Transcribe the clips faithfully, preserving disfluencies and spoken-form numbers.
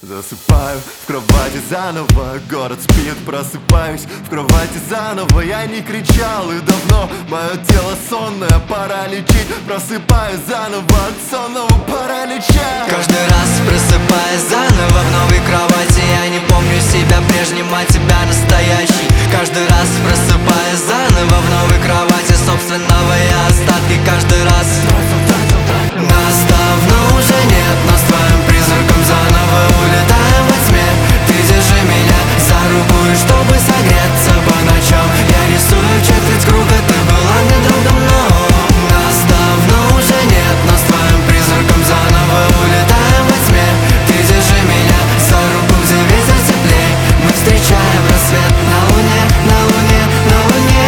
Засыпаю в кровати заново, город спит, просыпаюсь в кровати заново. Я не кричал и давно, мое тело сонное, пора лечить. Просыпаюсь заново от сонного паралича. Каждый раз просыпаясь заново в новой кровати, я не помню себя прежним, а тебя настоящий. Каждый раз просыпаясь заново в новой кровати собственного я остатки. Каждый раз нас давно уже нет, но с твоим призраком заново улетаем во тьме. Ты держи меня за руку, и чтобы согреться по ночам я рисую четверть круга, ты была мне другом, но нас давно уже нет, но с твоим призраком заново улетаем во тьме. Ты держи меня за руку, где ветер теплей, мы встречаем рассвет на луне, на луне, на луне.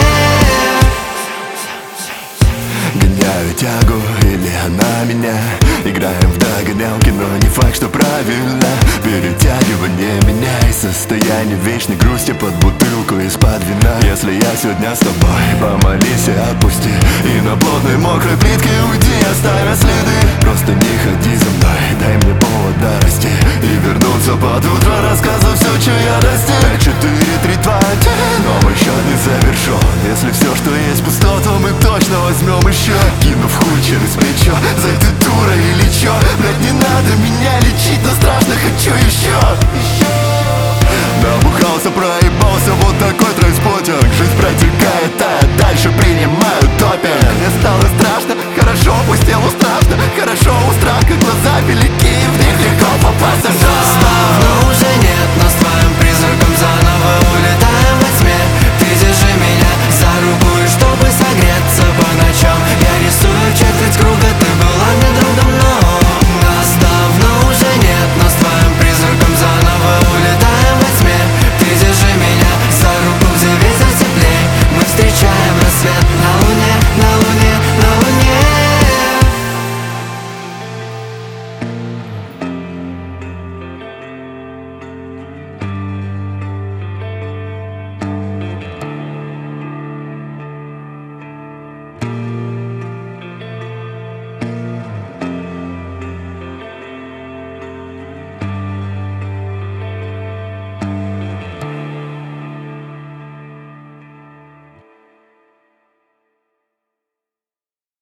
Гоняю тягу или она меня, играем в догонялки, но не факт, что правильно. Перетягивание меняй состояние вечной грусти под бутылку из-под вина. Если я сегодня с тобой, помолись и отпусти, и на плотной мокрой плитке уйди, оставя следы. Просто не ходи за мной, дай мне повод